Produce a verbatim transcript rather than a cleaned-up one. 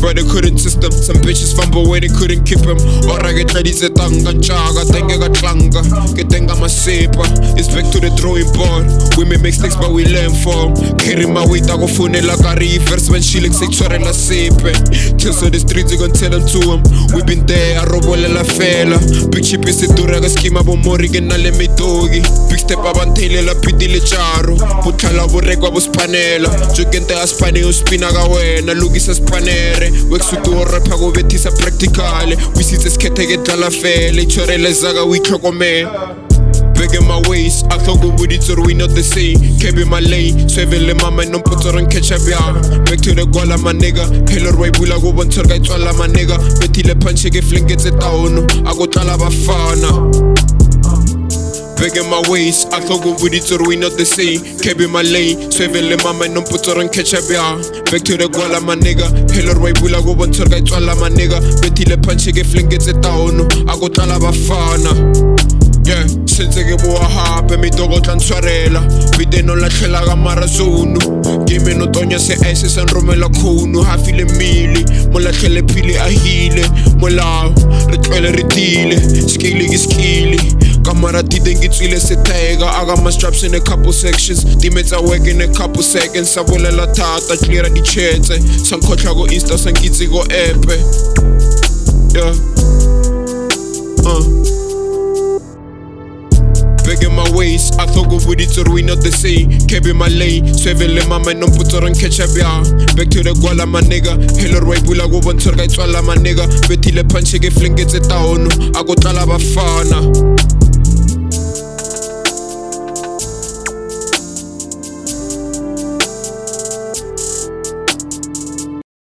but they couldn't system. Some bitches fumble where they couldn't keep him. Ora get ready to tanga chaga, tenga ga tlanga, get tenga masepa. It's back to the drawing board. We make mistakes but we learn from. Carry my weight, I go phone like a reverse when she looks like chore la sepe. Till so the streets you gon' tell them to him. We been there, I robo la fela. Big chip is the dura ga schema bo mori ke na le mitogi. Big step abantele la pidile charo. Puthala bo rekwa bo spanela. Jukente a spane o spina ga wena, lugisa spanere. Weksutu o rapa go betisa practicale. We see this kete get la fele. Chore le zaga we tlhokomela. Big in my waist, I thought we would it or we not the same. Kept in my lane, swivel in my mind, no put on catch up, yeah. Back to the guala, my nigga. Hello, way, bula go one turn, I twala, my nigga. Betty le punch, get fling, gets it down. I go talaba fana. Big in my waist, I thought we would it or we not the same. Kept in my lane, swivel in my mind, no put on catch up, yeah. Back to the guala, my nigga. Hello, way, bula go one turn, I twala, my nigga. Betty le punch, get fling, gets it down. I go talaba fana. Yeah, senze ke boa hape mi togo tla ntshwarela. Bite no latlhela ka marazonu. Game no tonya se ese san romela khunu. Hafile mili, mo latlhele phile a hile. Molao, re tlwele re tile. Skilly ke skilly. Kamara tite ngitswile setega. I got my straps in a couple sections. Dimets are work in a couple seconds. Sa bolela thata, cleara di chetse. San khotla go Insta, san kitsi go epe. Yeah. Uh. Big in my waist, I thought go with it or we not the same. Kept in my lane, swivel in my mind, no put on catch up, yeah. Back to the guala, my nigga. Hello, way, bula go one turn, I twala, my nigga. Betty le punch, get fling, gets it down. I go talaba fana.